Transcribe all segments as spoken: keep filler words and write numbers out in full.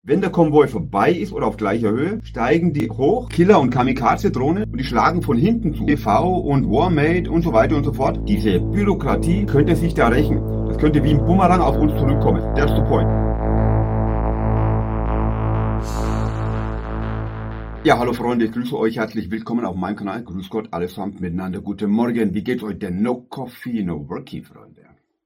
Wenn der Konvoi vorbei ist oder auf gleicher Höhe, steigen die hoch, Killer- und Kamikaze-Drohnen, und die schlagen von hinten zu. T V und Warmate und so weiter und so fort. Diese Bürokratie könnte sich da rächen. Das könnte wie ein Bumerang auf uns zurückkommen. That's the point. Ja, hallo Freunde, ich grüße euch herzlich willkommen auf meinem Kanal. Grüß Gott, allesamt miteinander. Guten Morgen. Wie geht's euch denn? No coffee, no working, Freunde.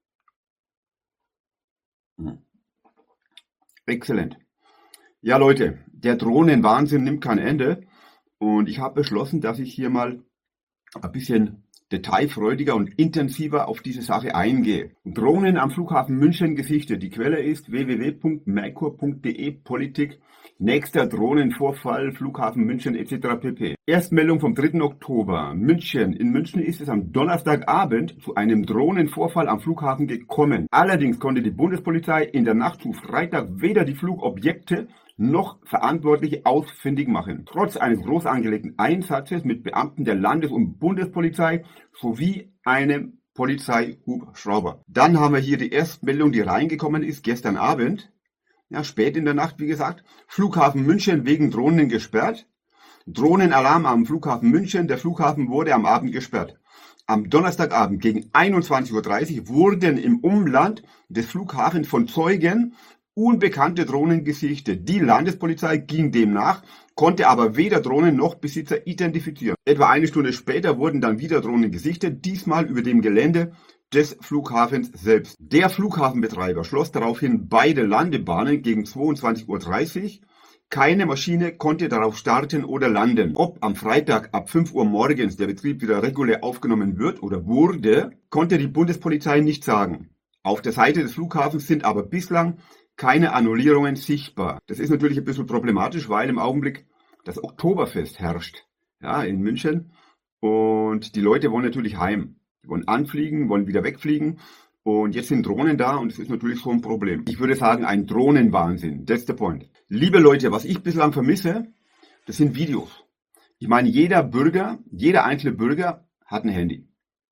Hm. Exzellent. Ja Leute, der Drohnenwahnsinn nimmt kein Ende und ich habe beschlossen, dass ich hier mal ein bisschen detailfreudiger und intensiver auf diese Sache eingehe. Drohnen am Flughafen München gesichtet. Die Quelle ist w w w punkt merkur punkt de Politik. Nächster Drohnenvorfall, Flughafen München et cetera pp. Erstmeldung vom dritten Oktober. München. In München ist es am Donnerstagabend zu einem Drohnenvorfall am Flughafen gekommen. Allerdings konnte die Bundespolizei in der Nacht zu Freitag weder die Flugobjekte noch Verantwortliche ausfindig machen. Trotz eines groß angelegten Einsatzes mit Beamten der Landes- und Bundespolizei sowie einem Polizeihubschrauber. Dann haben wir hier die Erstmeldung, die reingekommen ist gestern Abend. Ja, spät in der Nacht, wie gesagt. Flughafen München wegen Drohnen gesperrt. Drohnenalarm am Flughafen München. Der Flughafen wurde am Abend gesperrt. Am Donnerstagabend gegen einundzwanzig Uhr dreißig wurden im Umland des Flughafens von Zeugen unbekannte Drohnen gesichtet. Die Landespolizei ging dem nach, konnte aber weder Drohnen noch Besitzer identifizieren. Etwa eine Stunde später wurden dann wieder Drohnen gesichtet, diesmal über dem Gelände des Flughafens selbst. Der Flughafenbetreiber schloss daraufhin beide Landebahnen gegen zweiundzwanzig Uhr dreißig. Keine Maschine konnte darauf starten oder landen. Ob am Freitag ab fünf Uhr morgens der Betrieb wieder regulär aufgenommen wird oder wurde, konnte die Bundespolizei nicht sagen. Auf der Seite des Flughafens sind aber bislang keine Annullierungen sichtbar. Das ist natürlich ein bisschen problematisch, weil im Augenblick das Oktoberfest herrscht, ja, in München, und die Leute wollen natürlich heim. Die wollen anfliegen, wollen wieder wegfliegen, und jetzt sind Drohnen da und es ist natürlich so ein Problem. Ich würde sagen, ein Drohnenwahnsinn. That's the point. Liebe Leute, was ich bislang vermisse, das sind Videos. Ich meine, jeder Bürger, jeder einzelne Bürger hat ein Handy.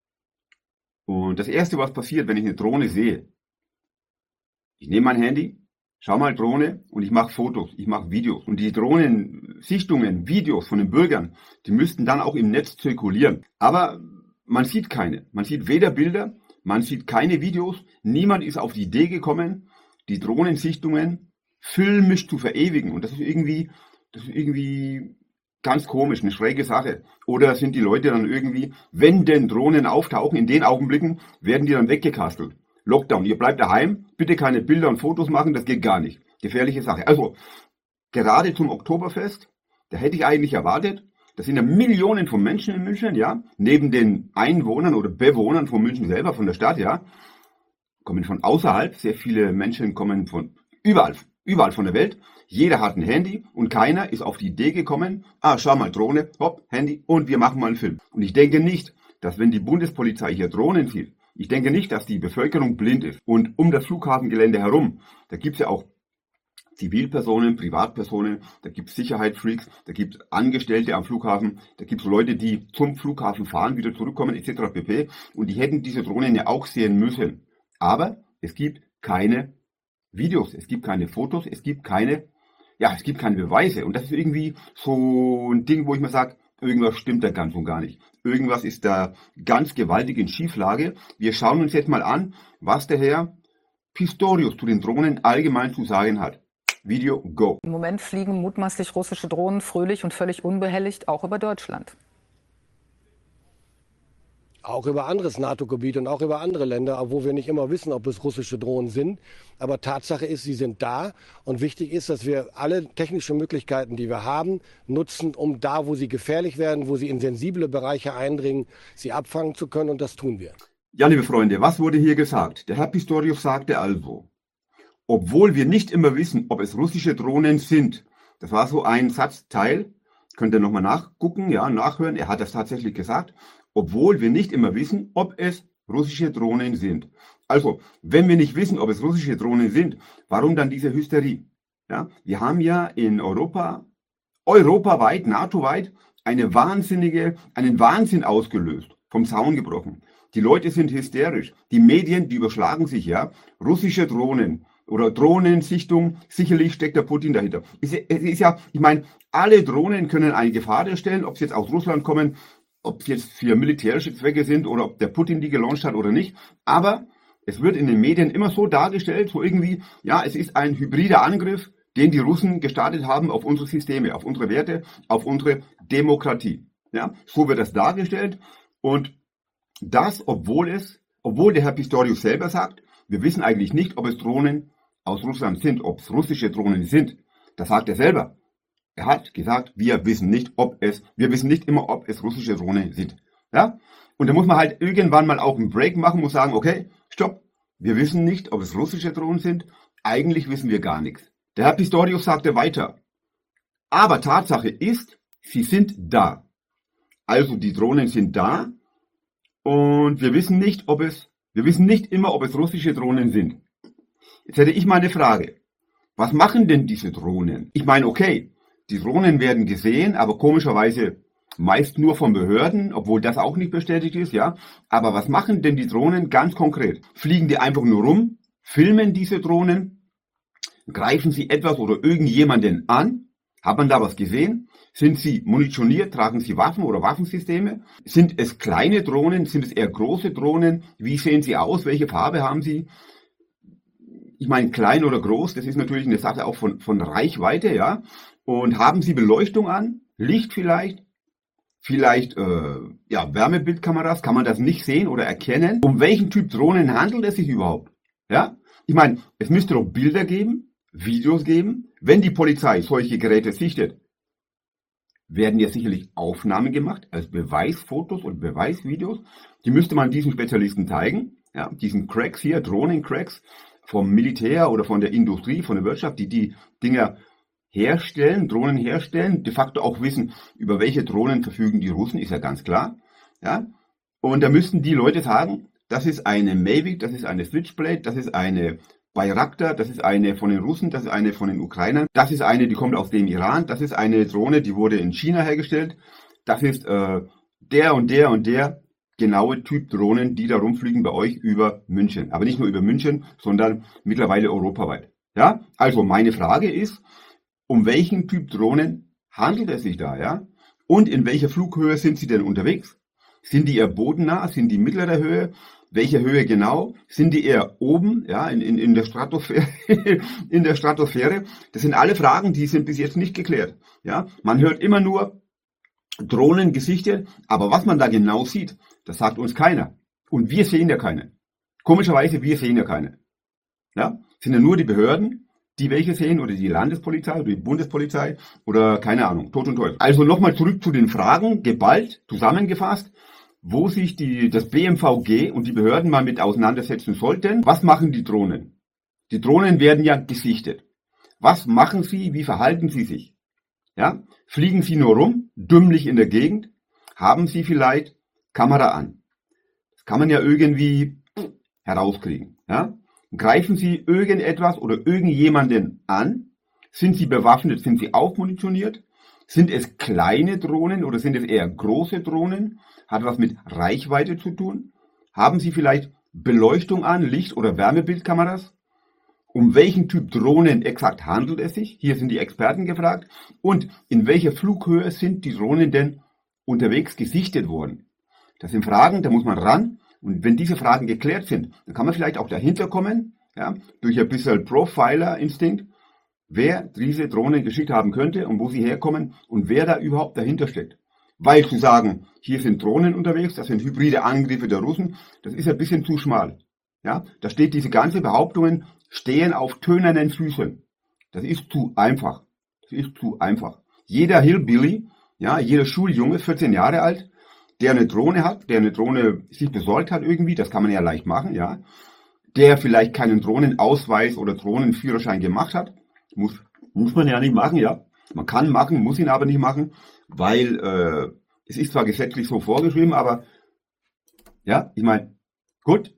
Und das Erste, was passiert, wenn ich eine Drohne sehe, ich nehme mein Handy, schau mal Drohne und ich mache Fotos, ich mache Videos. Und die Drohnensichtungen, Videos von den Bürgern, die müssten dann auch im Netz zirkulieren. Aber man sieht keine. Man sieht weder Bilder, man sieht keine Videos. Niemand ist auf die Idee gekommen, die Drohnensichtungen filmisch zu verewigen. Und das ist irgendwie, das ist irgendwie ganz komisch, eine schräge Sache. Oder sind die Leute dann irgendwie, wenn denn Drohnen auftauchen, in den Augenblicken werden die dann weggekastelt. Lockdown, ihr bleibt daheim, bitte keine Bilder und Fotos machen, das geht gar nicht. Gefährliche Sache. Also, gerade zum Oktoberfest, da hätte ich eigentlich erwartet, das sind ja Millionen von Menschen in München, ja, neben den Einwohnern oder Bewohnern von München selber, von der Stadt, ja, kommen von außerhalb, sehr viele Menschen kommen von überall, überall von der Welt. Jeder hat ein Handy und keiner ist auf die Idee gekommen, ah, schau mal, Drohne, hopp, Handy und wir machen mal einen Film. Und ich denke nicht, dass wenn die Bundespolizei hier Drohnen sieht, ich denke nicht, dass die Bevölkerung blind ist. Und um das Flughafengelände herum, da gibt es ja auch Zivilpersonen, Privatpersonen, da gibt es Sicherheitsfreaks, da gibt es Angestellte am Flughafen, da gibt es Leute, die zum Flughafen fahren, wieder zurückkommen et cetera pp. Und die hätten diese Drohnen ja auch sehen müssen. Aber es gibt keine Videos, es gibt keine Fotos, es gibt keine, ja, es gibt keine Beweise. Und das ist irgendwie so ein Ding, wo ich mir sage, irgendwas stimmt da ganz und gar nicht. Irgendwas ist da ganz gewaltig in Schieflage. Wir schauen uns jetzt mal an, was der Herr Pistorius zu den Drohnen allgemein zu sagen hat. Video go. Im Moment fliegen mutmaßlich russische Drohnen fröhlich und völlig unbehelligt auch über Deutschland. Auch über anderes NATO-Gebiet und auch über andere Länder, wo wir nicht immer wissen, ob es russische Drohnen sind. Aber Tatsache ist, sie sind da. Und wichtig ist, dass wir alle technischen Möglichkeiten, die wir haben, nutzen, um da, wo sie gefährlich werden, wo sie in sensible Bereiche eindringen, sie abfangen zu können. Und das tun wir. Ja, liebe Freunde, was wurde hier gesagt? Der Herr Pistorius sagte also, obwohl wir nicht immer wissen, ob es russische Drohnen sind. Das war so ein Satzteil. Könnt ihr nochmal nachgucken, ja, nachhören. Er hat das tatsächlich gesagt. Obwohl wir nicht immer wissen, ob es russische Drohnen sind. Also, wenn wir nicht wissen, ob es russische Drohnen sind, warum dann diese Hysterie? Ja, wir haben ja in Europa, europaweit, NATO-weit, eine wahnsinnige, einen Wahnsinn ausgelöst, vom Zaun gebrochen. Die Leute sind hysterisch. Die Medien, die überschlagen sich, ja. Russische Drohnen. oder Drohnensichtung, sicherlich steckt der Putin dahinter. Es ist ja, ich meine, alle Drohnen können eine Gefahr darstellen, ob sie jetzt aus Russland kommen, ob sie jetzt für militärische Zwecke sind oder ob der Putin die gelauncht hat oder nicht. Aber es wird in den Medien immer so dargestellt, so irgendwie, ja, es ist ein hybrider Angriff, den die Russen gestartet haben auf unsere Systeme, auf unsere Werte, auf unsere Demokratie. Ja, so wird das dargestellt. Und das, obwohl es, obwohl der Herr Pistorius selber sagt, wir wissen eigentlich nicht, ob es Drohnen aus Russland sind, ob es russische Drohnen sind. Das sagt er selber. Er hat gesagt, wir wissen nicht, ob es, wir wissen nicht immer, ob es russische Drohnen sind. Ja? Und da muss man halt irgendwann mal auch einen Break machen und sagen, okay, stopp, wir wissen nicht, ob es russische Drohnen sind. Eigentlich wissen wir gar nichts. Der Herr Pistorius sagte weiter. Aber Tatsache ist, sie sind da. Also die Drohnen sind da und wir wissen nicht, ob es, wir wissen nicht immer, ob es russische Drohnen sind. Jetzt hätte ich mal eine Frage. Was machen denn diese Drohnen? Ich meine, okay, die Drohnen werden gesehen, aber komischerweise meist nur von Behörden, obwohl das auch nicht bestätigt ist, ja. Aber was machen denn die Drohnen ganz konkret? Fliegen die einfach nur rum? Filmen diese Drohnen? Greifen sie etwas oder irgendjemanden an? Hat man da was gesehen? Sind sie munitioniert? Tragen sie Waffen oder Waffensysteme? Sind es kleine Drohnen? Sind es eher große Drohnen? Wie sehen sie aus? Welche Farbe haben sie? Ich meine, klein oder groß, das ist natürlich eine Sache auch von, von Reichweite, ja. Und haben sie Beleuchtung an? Licht vielleicht? Vielleicht äh, ja, Wärmebildkameras? Kann man das nicht sehen oder erkennen? Um welchen Typ Drohnen handelt es sich überhaupt? Ja? Ich meine, es müsste doch Bilder geben, Videos geben. Wenn die Polizei solche Geräte sichtet, werden ja sicherlich Aufnahmen gemacht, als Beweisfotos und Beweisvideos. Die müsste man diesen Spezialisten zeigen, ja, diesen Cracks hier, Drohnencracks vom Militär oder von der Industrie, von der Wirtschaft, die die Dinger herstellen, Drohnen herstellen, de facto auch wissen, über welche Drohnen verfügen die Russen, ist ja ganz klar. Ja? Und da müssten die Leute sagen, das ist eine Mavic, das ist eine Switchblade, das ist eine Bayraktar, das ist eine von den Russen, das ist eine von den Ukrainern, das ist eine, die kommt aus dem Iran, das ist eine Drohne, die wurde in China hergestellt, das ist äh, der und der und der genaue Typ Drohnen, die da rumfliegen bei euch über München. Aber nicht nur über München, sondern mittlerweile europaweit. Ja? Also meine Frage ist, um welchen Typ Drohnen handelt es sich da, ja? Und in welcher Flughöhe sind sie denn unterwegs? Sind die eher bodennah? Sind die mittlerer Höhe? Welche Höhe genau? Sind die eher oben, ja, in, in, in der Stratosphäre, in der Stratosphäre? Das sind alle Fragen, die sind bis jetzt nicht geklärt, ja? Man hört immer nur Drohnen gesichtet, aber was man da genau sieht, das sagt uns keiner. Und wir sehen ja keine. Komischerweise, wir sehen ja keine. Ja? Sind ja nur die Behörden, die welche sehen, oder die Landespolizei oder die Bundespolizei oder keine Ahnung, Tod und Teufel. Also nochmal zurück zu den Fragen, geballt, zusammengefasst, wo sich die, das B M V G und die Behörden mal mit auseinandersetzen sollten. Was machen die Drohnen? Die Drohnen werden ja gesichtet. Was machen sie? Wie verhalten sie sich? Ja? Fliegen sie nur rum, dümmlich in der Gegend? Haben sie vielleicht Kamera an? Das kann man ja irgendwie herauskriegen. Ja? Greifen sie irgendetwas oder irgendjemanden an? Sind sie bewaffnet? Sind sie aufmunitioniert? Sind es kleine Drohnen oder sind es eher große Drohnen? Hat was mit Reichweite zu tun? Haben sie vielleicht Beleuchtung an, Licht- oder Wärmebildkameras? Um welchen Typ Drohnen exakt handelt es sich? Hier sind die Experten gefragt. Und in welcher Flughöhe sind die Drohnen denn unterwegs gesichtet worden? Das sind Fragen, da muss man ran. Und wenn diese Fragen geklärt sind, dann kann man vielleicht auch dahinter kommen, ja, durch ein bisschen Profiler-Instinkt, wer diese Drohnen geschickt haben könnte und wo sie herkommen und wer da überhaupt dahinter steckt. Weil zu sagen, hier sind Drohnen unterwegs, das sind hybride Angriffe der Russen, das ist ein bisschen zu schmal. Ja, da steht diese ganze Behauptungen, stehen auf tönernen Füßen. Das ist zu einfach. Das ist zu einfach. Jeder Hillbilly, ja, jeder Schuljunge, vierzehn Jahre alt, der eine Drohne hat, der eine Drohne sich besorgt hat irgendwie, das kann man ja leicht machen, ja, der vielleicht keinen Drohnenausweis oder Drohnenführerschein gemacht hat, muss, muss man ja nicht machen, ja, man kann machen, muss ihn aber nicht machen, weil äh, es ist zwar gesetzlich so vorgeschrieben, aber ja, ich meine, gut,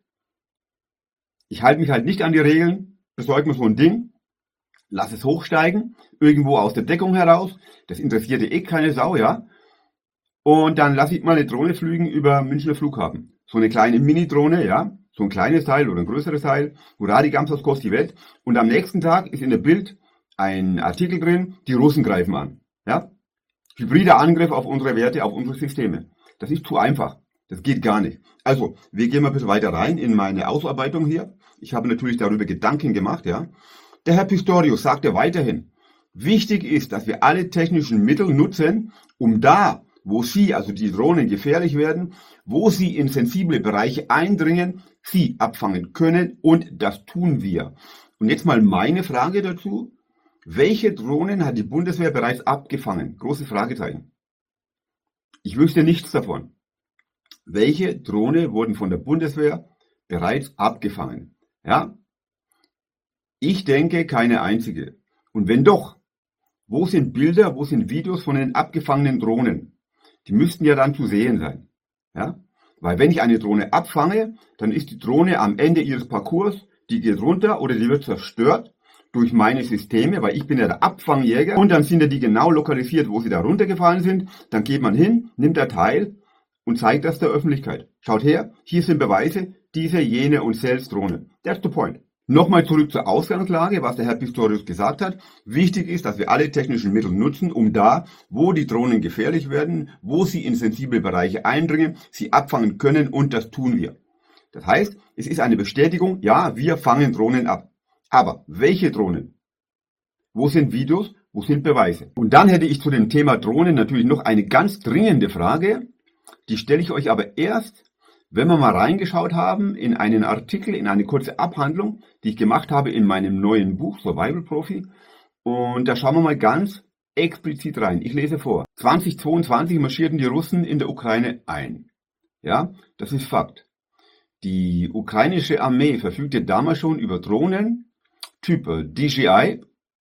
ich halte mich halt nicht an die Regeln, besorge mir so ein Ding, lass es hochsteigen, irgendwo aus der Deckung heraus, das interessierte eh keine Sau, ja. Und dann lasse ich mal eine Drohne fliegen über Münchner Flughafen. So eine kleine Mini-Drohne, ja. so ein kleines Teil oder ein größeres Teil, Hurra, Gamsas kostet die Welt. Und am nächsten Tag ist in der Bild ein Artikel drin, die Russen greifen an. Ja? Hybrider Angriff auf unsere Werte, auf unsere Systeme. Das ist zu einfach. Das geht gar nicht. Also, wir gehen mal ein bisschen weiter rein in meine Ausarbeitung hier. Ich habe natürlich darüber Gedanken gemacht, ja. Der Herr Pistorius sagte weiterhin, wichtig ist, dass wir alle technischen Mittel nutzen, um da, wo sie, also die Drohnen, gefährlich werden, wo sie in sensible Bereiche eindringen, sie abfangen können, und das tun wir. Und jetzt mal meine Frage dazu. Welche Drohnen hat die Bundeswehr bereits abgefangen? Große Fragezeichen. Ich wüsste nichts davon. Welche Drohne wurden von der Bundeswehr bereits abgefangen? Ja? Ich denke, keine einzige. Und wenn doch, wo sind Bilder, wo sind Videos von den abgefangenen Drohnen? Die müssten ja dann zu sehen sein. Ja? Weil wenn ich eine Drohne abfange, dann ist die Drohne am Ende ihres Parcours, die geht runter oder die wird zerstört durch meine Systeme, weil ich bin ja der Abfangjäger, und dann sind ja die genau lokalisiert, wo sie da runtergefallen sind. Dann geht man hin, nimmt der Teil und zeigt das der Öffentlichkeit. Schaut her, hier sind Beweise, diese, jene und selbst Drohnen. That's the point. Nochmal zurück zur Ausgangslage, was der Herr Pistorius gesagt hat. Wichtig ist, dass wir alle technischen Mittel nutzen, um da, wo die Drohnen gefährlich werden, wo sie in sensible Bereiche eindringen, sie abfangen können, und das tun wir. Das heißt, es ist eine Bestätigung, ja, wir fangen Drohnen ab. Aber welche Drohnen? Wo sind Videos? Wo sind Beweise? Und dann hätte ich zu dem Thema Drohnen natürlich noch eine ganz dringende Frage. Die stelle ich euch aber erst, wenn wir mal reingeschaut haben in einen Artikel, in eine kurze Abhandlung, die ich gemacht habe in meinem neuen Buch Survival Profi. Und da schauen wir mal ganz explizit rein. Ich lese vor. zweitausendzweiundzwanzig marschierten die Russen in der Ukraine ein. Ja, das ist Fakt. Die ukrainische Armee verfügte damals schon über Drohnen, Type D J I,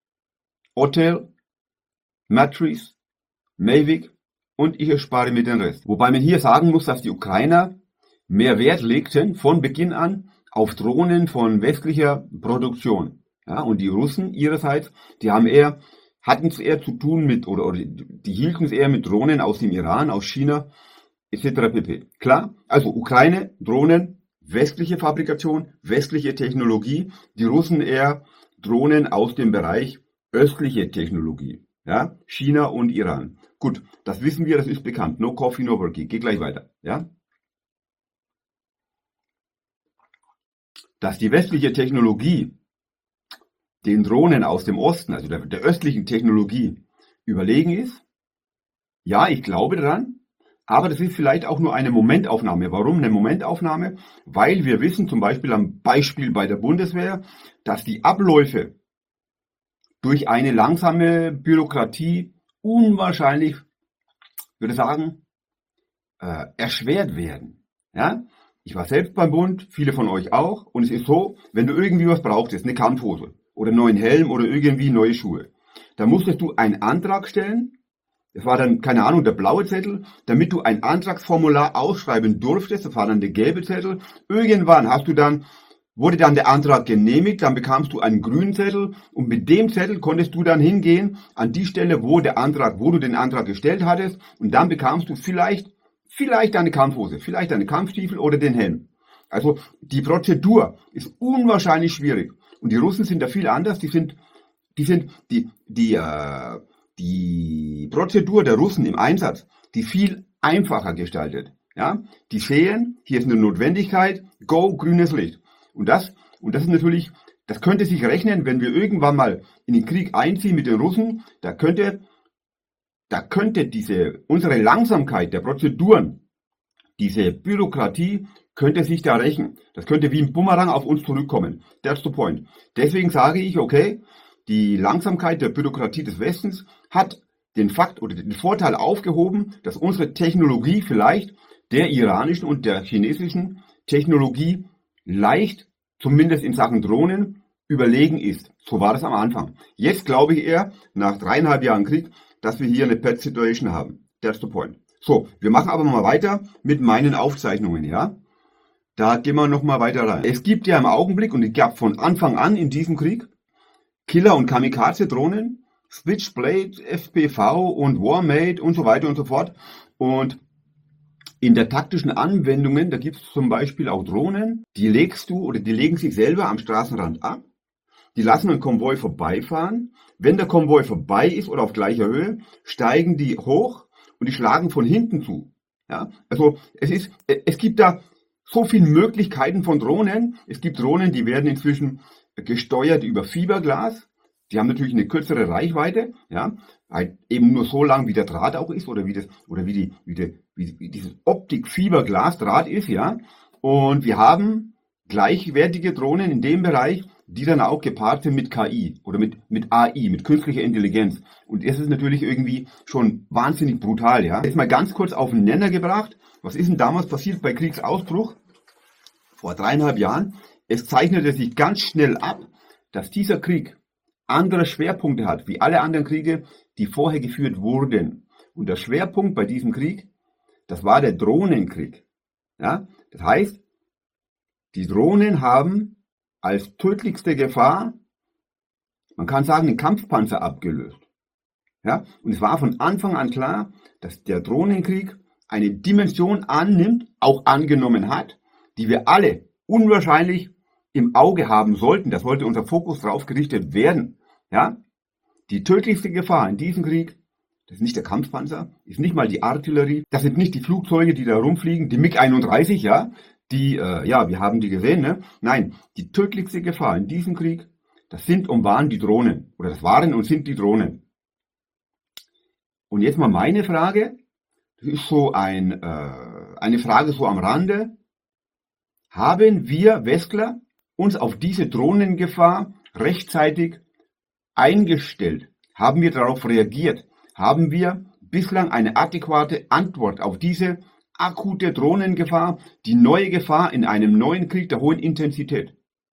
Otel, Matrice, Mavic, und ich erspare mir den Rest. Wobei man hier sagen muss, dass die Ukrainer mehr Wert legten von Beginn an auf Drohnen von westlicher Produktion. Ja, und die Russen ihrerseits, die haben eher, hatten es eher zu tun mit, oder, oder die hielten es eher mit Drohnen aus dem Iran, aus China, et cetera pp. Klar, also Ukraine, Drohnen, westliche Fabrikation, westliche Technologie, die Russen eher Drohnen aus dem Bereich östliche Technologie. Ja, China und Iran. Gut, das wissen wir, das ist bekannt. No coffee, no worky. Geht gleich weiter. Ja? Dass die westliche Technologie den Drohnen aus dem Osten, also der, der östlichen Technologie, überlegen ist, ja, ich glaube daran, aber das ist vielleicht auch nur eine Momentaufnahme. Warum eine Momentaufnahme? Weil wir wissen, zum Beispiel am Beispiel bei der Bundeswehr, dass die Abläufe durch eine langsame Bürokratie unwahrscheinlich, würde ich sagen, äh, erschwert werden. Ja? Ich war selbst beim Bund, viele von euch auch, und es ist so, wenn du irgendwie was brauchtest, eine Kampfhose oder einen neuen Helm oder irgendwie neue Schuhe, dann musstest du einen Antrag stellen. Das war dann, keine Ahnung, der blaue Zettel, damit du ein Antragsformular ausschreiben durftest. Das war dann der gelbe Zettel. Irgendwann hast du dann, wurde dann der Antrag genehmigt, dann bekamst du einen grünen Zettel, und mit dem Zettel konntest du dann hingehen an die Stelle, wo der Antrag, wo du den Antrag gestellt hattest, und dann bekamst du vielleicht, vielleicht eine Kampfhose, vielleicht eine Kampfstiefel oder den Helm. Also die Prozedur ist unwahrscheinlich schwierig, und die Russen sind da viel anders. Die sind, die sind, die, die, äh, die Prozedur der Russen im Einsatz, die viel einfacher gestaltet. Ja, die sehen, hier ist eine Notwendigkeit, go, grünes Licht. Und das, und das ist natürlich, das könnte sich rechnen, wenn wir irgendwann mal in den Krieg einziehen mit den Russen, da könnte, da könnte diese, unsere Langsamkeit der Prozeduren, diese Bürokratie, könnte sich da rächen. Das könnte wie ein Bumerang auf uns zurückkommen. That's the point. Deswegen sage ich, okay, die Langsamkeit der Bürokratie des Westens hat den Fakt oder den Vorteil aufgehoben, dass unsere Technologie vielleicht der iranischen und der chinesischen Technologie leicht, zumindest in Sachen Drohnen, überlegen ist. So war das am Anfang. Jetzt glaube ich eher, nach dreieinhalb Jahren Krieg, dass wir hier eine Bad Situation haben. That's the point. So, wir machen aber mal weiter mit meinen Aufzeichnungen, ja? Da gehen wir nochmal weiter rein. Es gibt ja im Augenblick, und es gab von Anfang an in diesem Krieg, Killer- und Kamikaze-Drohnen, Switchblade, F P V und Warmate und so weiter und so fort. Und In der taktischen Anwendungen, da gibt es zum Beispiel auch Drohnen, die legst du oder die legen sich selber am Straßenrand ab. Die lassen einen Konvoi vorbeifahren. Wenn der Konvoi vorbei ist oder auf gleicher Höhe, steigen die hoch und die schlagen von hinten zu. Ja, also es ist, es gibt da so viele Möglichkeiten von Drohnen. Es gibt Drohnen, die werden inzwischen gesteuert über Fiberglas. Die haben natürlich eine kürzere Reichweite, ja, halt eben nur so lang, wie der Draht auch ist oder wie das oder wie die wie, die, wie, wie dieses Optik-Fiberglas-Draht ist, ja. Und wir haben gleichwertige Drohnen in dem Bereich, die dann auch gepaart sind mit K I oder mit mit A I, mit künstlicher Intelligenz. Und das ist natürlich irgendwie schon wahnsinnig brutal, ja. Jetzt mal ganz kurz auf den Nenner gebracht. Was ist denn damals passiert bei Kriegsausbruch? Vor dreieinhalb Jahren. Es zeichnete sich ganz schnell ab, dass dieser Krieg andere Schwerpunkte hat, wie alle anderen Kriege, die vorher geführt wurden. Und der Schwerpunkt bei diesem Krieg, das war der Drohnenkrieg. Ja, das heißt, die Drohnen haben als tödlichste Gefahr, man kann sagen, den Kampfpanzer abgelöst. Ja, und es war von Anfang an klar, dass der Drohnenkrieg eine Dimension annimmt, auch angenommen hat, die wir alle unwahrscheinlich im Auge haben sollten. Da sollte unser Fokus drauf gerichtet werden. Ja, die tödlichste Gefahr in diesem Krieg, das ist nicht der Kampfpanzer, ist nicht mal die Artillerie, das sind nicht die Flugzeuge, die da rumfliegen, die MiG einunddreißig, ja, die, äh, ja, wir haben die gesehen, ne? Nein, die tödlichste Gefahr in diesem Krieg, das sind und waren die Drohnen. Oder das waren und sind die Drohnen. Und jetzt mal meine Frage, das ist so ein, äh, eine Frage so am Rande. Haben wir Westler uns auf diese Drohnengefahr rechtzeitig eingestellt? Haben wir darauf reagiert? Haben wir bislang eine adäquate Antwort auf diese akute Drohnengefahr, die neue Gefahr in einem neuen Krieg der hohen Intensität?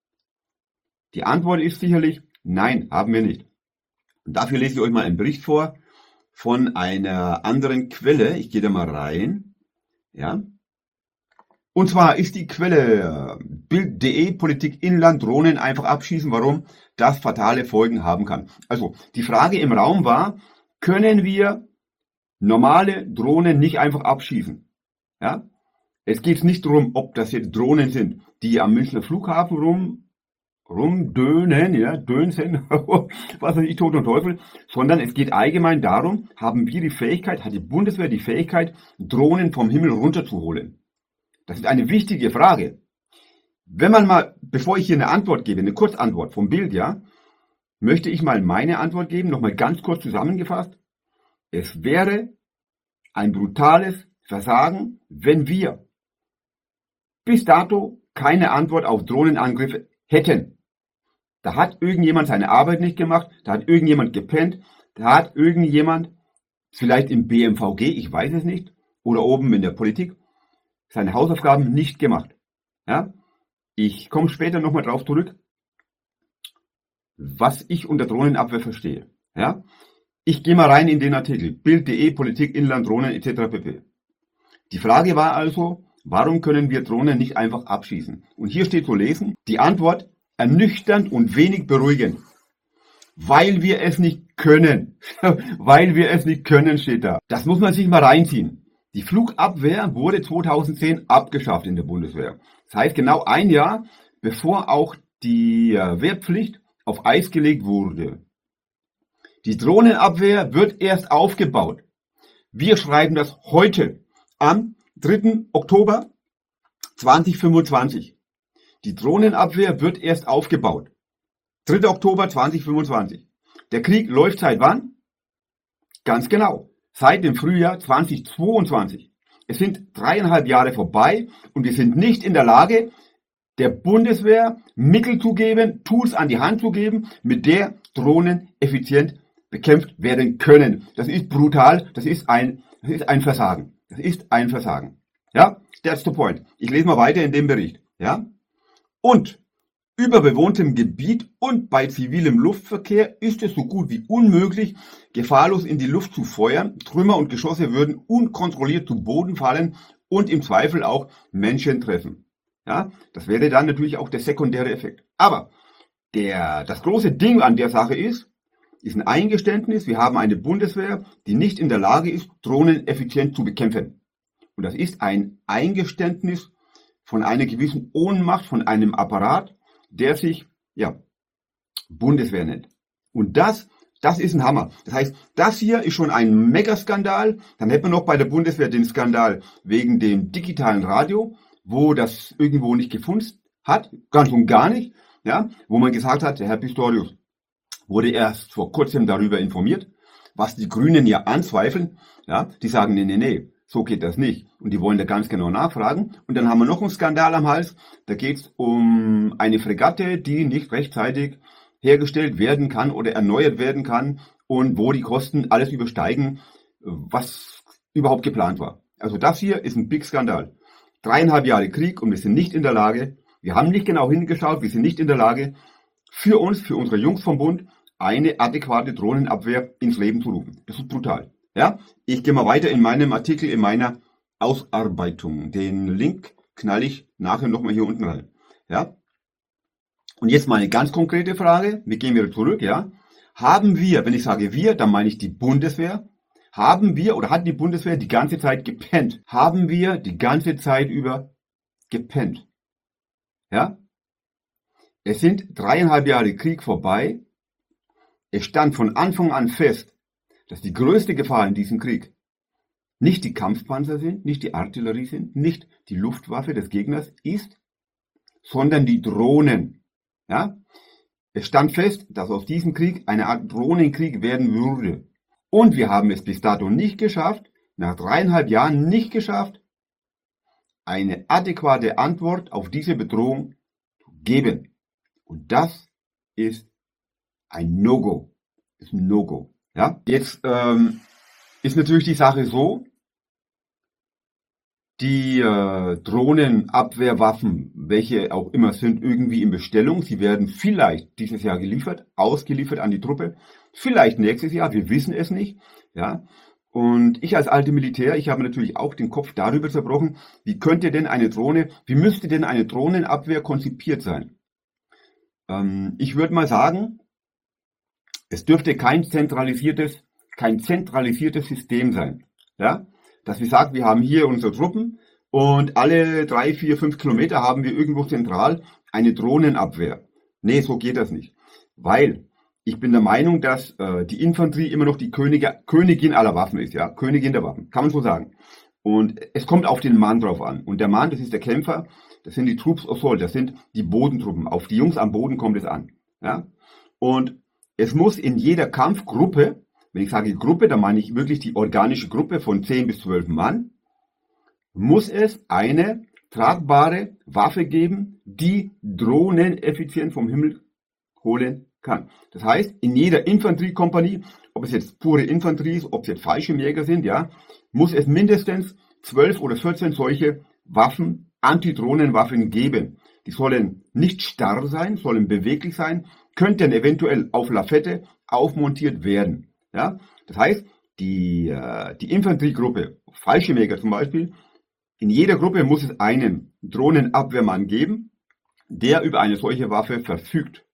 Die Antwort ist sicherlich, nein, haben wir nicht. Und dafür lese ich euch mal einen Bericht vor von einer anderen Quelle. Ich gehe da mal rein. Ja. Und zwar ist die Quelle Bild punkt de, Politik Inland, Drohnen einfach abschießen, warum das fatale Folgen haben kann. Also die Frage im Raum war, können wir normale Drohnen nicht einfach abschießen? Ja? Es geht nicht darum, ob das jetzt Drohnen sind, die am Münchner Flughafen rum, rumdönen, ja, dönsen, was weiß ich, Tod und Teufel, sondern es geht allgemein darum, haben wir die Fähigkeit, hat die Bundeswehr die Fähigkeit, Drohnen vom Himmel runterzuholen? Das ist eine wichtige Frage. Wenn man mal, bevor ich hier eine Antwort gebe, eine Kurzantwort vom Bild, ja, möchte ich mal meine Antwort geben, nochmal ganz kurz zusammengefasst. Es wäre ein brutales Versagen, wenn wir bis dato keine Antwort auf Drohnenangriffe hätten. Da hat irgendjemand seine Arbeit nicht gemacht, da hat irgendjemand gepennt, da hat irgendjemand, vielleicht im B M V G, ich weiß es nicht, oder oben in der Politik, seine Hausaufgaben nicht gemacht. Ja? Ich komme später nochmal drauf zurück, was ich unter Drohnenabwehr verstehe. Ja? Ich gehe mal rein in den Artikel, Bild punkt de, Politik, Inland, Drohnen et cetera pp. Die Frage war also, warum können wir Drohnen nicht einfach abschießen? Und hier steht zu lesen, die Antwort, ernüchternd und wenig beruhigend. Weil wir es nicht können. Weil wir es nicht können, steht da. Das muss man sich mal reinziehen. Die Flugabwehr wurde zweitausendzehn abgeschafft in der Bundeswehr. Das heißt genau ein Jahr, bevor auch die Wehrpflicht auf Eis gelegt wurde. Die Drohnenabwehr wird erst aufgebaut. Wir schreiben das heute am dritten Oktober zweitausendfünfundzwanzig. Die Drohnenabwehr wird erst aufgebaut. dritter Oktober zweitausendfünfundzwanzig. Der Krieg läuft seit wann? Ganz genau. Seit dem Frühjahr zweitausendzweiundzwanzig. Es sind dreieinhalb Jahre vorbei und wir sind nicht in der Lage, der Bundeswehr Mittel zu geben, Tools an die Hand zu geben, mit der Drohnen effizient bekämpft werden können. Das ist brutal, das ist ein, das ist ein Versagen. Das ist ein Versagen. Ja, that's the point. Ich lese mal weiter in dem Bericht. Ja, und über bewohntem Gebiet und bei zivilem Luftverkehr ist es so gut wie unmöglich, gefahrlos in die Luft zu feuern. Trümmer und Geschosse würden unkontrolliert zu Boden fallen und im Zweifel auch Menschen treffen. Ja, das wäre dann natürlich auch der sekundäre Effekt. Aber der, das große Ding an der Sache ist, ist ein Eingeständnis, wir haben eine Bundeswehr, die nicht in der Lage ist, Drohnen effizient zu bekämpfen. Und das ist ein Eingeständnis von einer gewissen Ohnmacht, von einem Apparat, der sich, ja, Bundeswehr nennt. Und das, das ist ein Hammer. Das heißt, das hier ist schon ein Megaskandal. Dann hätten wir noch bei der Bundeswehr den Skandal wegen dem digitalen Radio, wo das irgendwo nicht gefunzt hat, ganz und gar nicht, ja, wo man gesagt hat, der Herr Pistorius wurde erst vor kurzem darüber informiert, was die Grünen ja anzweifeln, ja, die sagen, nee, nee, nee, so geht das nicht. Und die wollen da ganz genau nachfragen. Und dann haben wir noch einen Skandal am Hals, da geht es um eine Fregatte, die nicht rechtzeitig hergestellt werden kann oder erneuert werden kann und wo die Kosten alles übersteigen, was überhaupt geplant war. Also das hier ist ein Big Skandal. Dreieinhalb Jahre Krieg und wir sind nicht in der Lage, wir haben nicht genau hingeschaut, wir sind nicht in der Lage, für uns, für unsere Jungs vom Bund, eine adäquate Drohnenabwehr ins Leben zu rufen. Das ist brutal. Ja, ich gehe mal weiter in meinem Artikel, in meiner Ausarbeitung. Den Link knall ich nachher nochmal hier unten rein. Ja. Und jetzt mal eine ganz konkrete Frage. Wir gehen wieder zurück, ja. Haben wir, wenn ich sage wir, dann meine ich die Bundeswehr, haben wir oder hat die Bundeswehr die ganze Zeit gepennt? Haben wir die ganze Zeit über gepennt? Ja? Es sind dreieinhalb Jahre Krieg vorbei. Es stand von Anfang an fest, dass die größte Gefahr in diesem Krieg nicht die Kampfpanzer sind, nicht die Artillerie sind, nicht die Luftwaffe des Gegners ist, sondern die Drohnen. Ja? Es stand fest, dass aus diesem Krieg eine Art Drohnenkrieg werden würde. Und wir haben es bis dato nicht geschafft, nach dreieinhalb Jahren nicht geschafft, eine adäquate Antwort auf diese Bedrohung zu geben. Und das ist ein No-Go. Ist ein No-Go. Ja? Jetzt ähm, ist natürlich die Sache so, die äh, Drohnenabwehrwaffen, welche auch immer sind, irgendwie in Bestellung. Sie werden vielleicht dieses Jahr geliefert, ausgeliefert an die Truppe. Vielleicht nächstes Jahr, wir wissen es nicht. Ja. Und ich als alter Militär, ich habe natürlich auch den Kopf darüber zerbrochen, wie könnte denn eine Drohne, wie müsste denn eine Drohnenabwehr konzipiert sein? Ähm, ich würde mal sagen, es dürfte kein zentralisiertes, kein zentralisiertes System sein. Ja? Dass wir sagen, wir haben hier unsere Truppen und alle drei, vier, fünf Kilometer haben wir irgendwo zentral eine Drohnenabwehr. Nee, so geht das nicht. Weil ich bin der Meinung, dass äh, die Infanterie immer noch die Könige, Königin aller Waffen ist, ja, Königin der Waffen, kann man so sagen. Und es kommt auf den Mann drauf an. Und der Mann, das ist der Kämpfer, das sind die Troops of Assault, das sind die Bodentruppen. Auf die Jungs am Boden kommt es an. Ja? Und es muss in jeder Kampfgruppe, wenn ich sage Gruppe, dann meine ich wirklich die organische Gruppe von zehn bis zwölf Mann, muss es eine tragbare Waffe geben, die Drohnen effizient vom Himmel holen kann. Das heißt, in jeder Infanteriekompanie, ob es jetzt pure Infanterie ist, ob es jetzt Fallschirmjäger sind, ja, muss es mindestens zwölf oder vierzehn solche Waffen, Antidrohnenwaffen geben. Die sollen nicht starr sein, sollen beweglich sein, könnten eventuell auf Lafette aufmontiert werden. Ja, das heißt, die, äh, die Infanteriegruppe, Fallschirmjäger zum Beispiel, in jeder Gruppe muss es einen Drohnenabwehrmann geben, der über eine solche Waffe verfügt.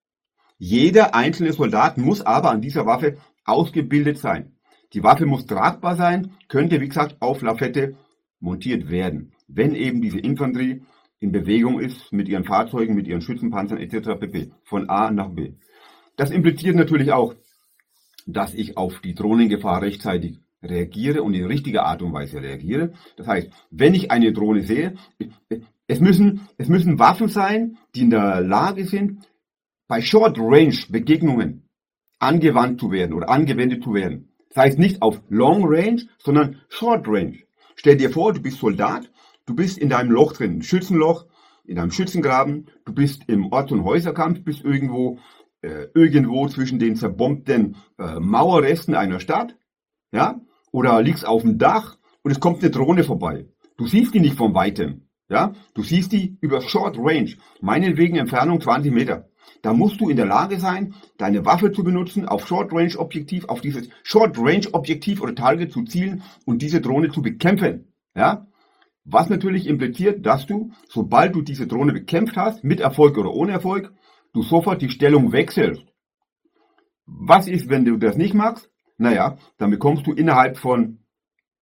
Jeder einzelne Soldat muss aber an dieser Waffe ausgebildet sein. Die Waffe muss tragbar sein, könnte wie gesagt auf Lafette montiert werden, wenn eben diese Infanterie in Bewegung ist mit ihren Fahrzeugen, mit ihren Schützenpanzern et cetera pp. Von A nach B. Das impliziert natürlich auch, dass ich auf die Drohnengefahr rechtzeitig reagiere und in richtiger Art und Weise reagiere. Das heißt, wenn ich eine Drohne sehe, es müssen, es müssen Waffen sein, die in der Lage sind, bei Short-Range-Begegnungen angewandt zu werden oder angewendet zu werden. Das heißt nicht auf Long-Range, sondern Short-Range. Stell dir vor, du bist Soldat, du bist in deinem Loch drin, ein Schützenloch, in einem Schützengraben, du bist im Orts- und Häuserkampf, bist irgendwo, äh, irgendwo zwischen den zerbombten äh, Mauerresten einer Stadt, ja, oder liegst auf dem Dach und es kommt eine Drohne vorbei. Du siehst die nicht von Weitem, ja, du siehst die über Short-Range, meinetwegen Entfernung zwanzig Meter. Da musst du in der Lage sein, deine Waffe zu benutzen, auf Short-Range-Objektiv, auf dieses Short-Range-Objektiv oder Target zu zielen und diese Drohne zu bekämpfen. Ja? Was natürlich impliziert, dass du, sobald du diese Drohne bekämpft hast, mit Erfolg oder ohne Erfolg, du sofort die Stellung wechselst. Was ist, wenn du das nicht machst? Naja, dann bekommst du innerhalb von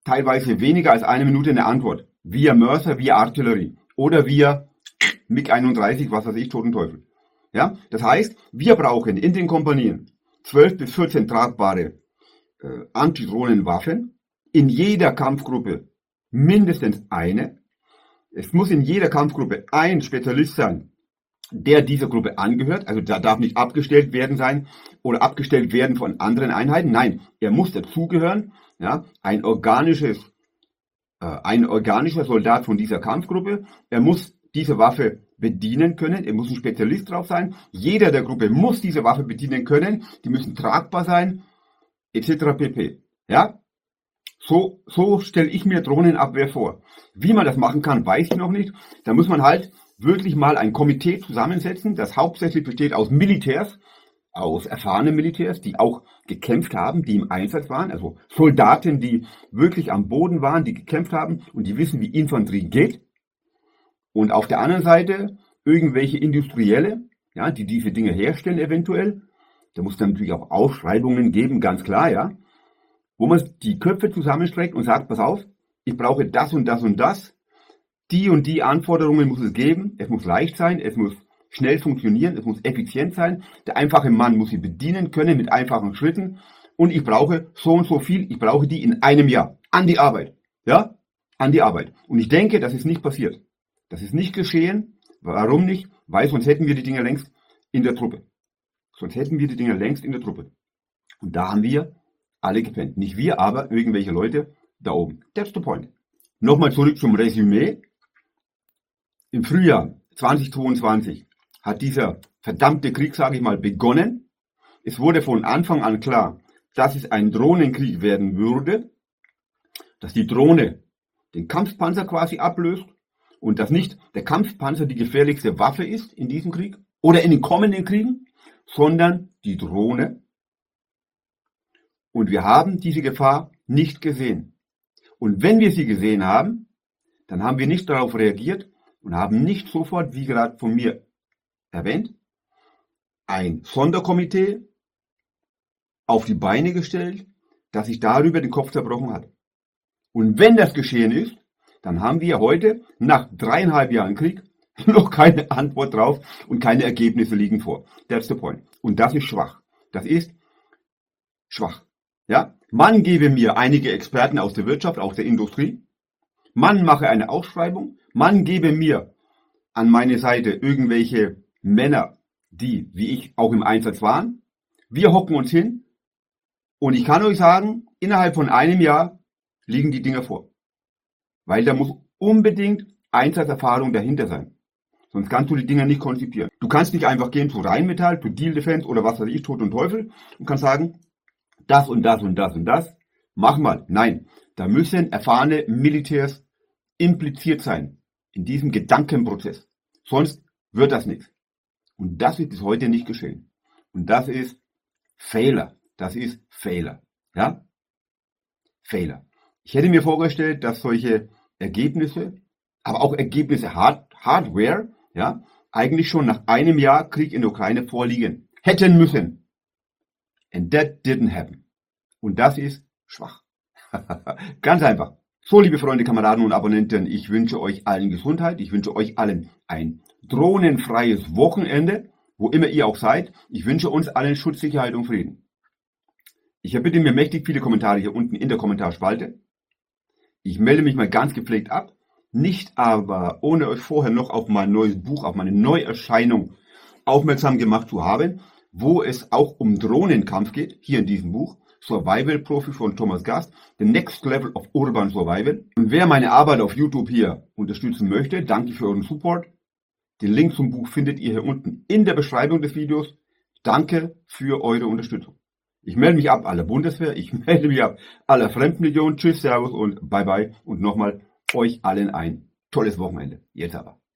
teilweise weniger als eine Minute eine Antwort. Via Mörser, via Artillerie oder via MiG einunddreißig, was weiß ich, Totenteufel. Ja, das heißt, wir brauchen in den Kompanien zwölf bis vierzehn tragbare äh, Antidrohnenwaffen, in jeder Kampfgruppe mindestens eine. Es muss in jeder Kampfgruppe ein Spezialist sein, der dieser Gruppe angehört, also da darf nicht abgestellt werden sein oder abgestellt werden von anderen Einheiten. Nein, er muss dazugehören. Ja, ein organisches, äh, ein organischer Soldat von dieser Kampfgruppe. Er muss diese Waffe bedienen können. Er muss ein Spezialist drauf sein. Jeder der Gruppe muss diese Waffe bedienen können. Die müssen tragbar sein, et cetera pp. Ja, so so stelle ich mir Drohnenabwehr vor. Wie man das machen kann, weiß ich noch nicht. Da muss man halt wirklich mal ein Komitee zusammensetzen, das hauptsächlich besteht aus Militärs, aus erfahrenen Militärs, die auch gekämpft haben, die im Einsatz waren, also Soldaten, die wirklich am Boden waren, die gekämpft haben und die wissen, wie Infanterie geht. Und auf der anderen Seite irgendwelche Industrielle, ja, die diese Dinge herstellen eventuell. Da muss dann natürlich auch Ausschreibungen geben, ganz klar, ja, wo man die Köpfe zusammenstreckt und sagt, pass auf, ich brauche das und das und das. Die und die Anforderungen muss es geben. Es muss leicht sein, es muss schnell funktionieren, es muss effizient sein. Der einfache Mann muss sie bedienen können mit einfachen Schritten. Und ich brauche so und so viel, ich brauche die in einem Jahr. An die Arbeit. Ja? An die Arbeit. Und ich denke, das ist nicht passiert. Das ist nicht geschehen. Warum nicht? Weil sonst hätten wir die Dinger längst in der Truppe. Sonst hätten wir die Dinger längst in der Truppe. Und da haben wir alle gepennt. Nicht wir, aber irgendwelche Leute da oben. That's the point. Nochmal zurück zum Resümee. Im Frühjahr zweitausendzweiundzwanzig hat dieser verdammte Krieg, sage ich mal, begonnen. Es wurde von Anfang an klar, dass es ein Drohnenkrieg werden würde, dass die Drohne den Kampfpanzer quasi ablöst und dass nicht der Kampfpanzer die gefährlichste Waffe ist in diesem Krieg oder in den kommenden Kriegen, sondern die Drohne. Und wir haben diese Gefahr nicht gesehen. Und wenn wir sie gesehen haben, dann haben wir nicht darauf reagiert, und haben nicht sofort, wie gerade von mir erwähnt, ein Sonderkomitee auf die Beine gestellt, das sich darüber den Kopf zerbrochen hat. Und wenn das geschehen ist, dann haben wir heute, nach dreieinhalb Jahren Krieg, noch keine Antwort drauf und keine Ergebnisse liegen vor. That's the point. Und das ist schwach. Das ist schwach. Ja? Man gebe mir einige Experten aus der Wirtschaft, aus der Industrie, man mache eine Ausschreibung, man gebe mir an meine Seite irgendwelche Männer, die, wie ich, auch im Einsatz waren. Wir hocken uns hin und ich kann euch sagen, innerhalb von einem Jahr liegen die Dinger vor. Weil da muss unbedingt Einsatzerfahrung dahinter sein. Sonst kannst du die Dinger nicht konzipieren. Du kannst nicht einfach gehen zu Rheinmetall, zu Deal Defense oder was weiß ich, Tod und Teufel und kannst sagen, das und das und das und das, mach mal. Nein, da müssen erfahrene Militärs impliziert sein in diesem Gedankenprozess. Sonst wird das nichts. Und das ist bis heute nicht geschehen. Und das ist Fehler. Das ist Fehler. Ja? Fehler. Ich hätte mir vorgestellt, dass solche Ergebnisse, aber auch Ergebnisse Hard Hardware, ja, eigentlich schon nach einem Jahr Krieg in der Ukraine vorliegen hätten müssen. And that didn't happen. Und das ist schwach. Ganz einfach. So, liebe Freunde, Kameraden und Abonnenten, ich wünsche euch allen Gesundheit. Ich wünsche euch allen ein drohnenfreies Wochenende, wo immer ihr auch seid. Ich wünsche uns allen Schutz, Sicherheit und Frieden. Ich erbitte mir mächtig viele Kommentare hier unten in der Kommentarspalte. Ich melde mich mal ganz gepflegt ab, nicht aber ohne euch vorher noch auf mein neues Buch, auf meine Neuerscheinung aufmerksam gemacht zu haben, wo es auch um Drohnenkampf geht, hier in diesem Buch. Survival Profi von Thomas Gast, The Next Level of Urban Survival. Und wer meine Arbeit auf YouTube hier unterstützen möchte, danke für euren Support. Den Link zum Buch findet ihr hier unten in der Beschreibung des Videos. Danke für eure Unterstützung. Ich melde mich ab aller Bundeswehr, ich melde mich ab aller Fremdenlegion. Tschüss, Servus und Bye Bye. Und nochmal euch allen ein tolles Wochenende. Jetzt aber.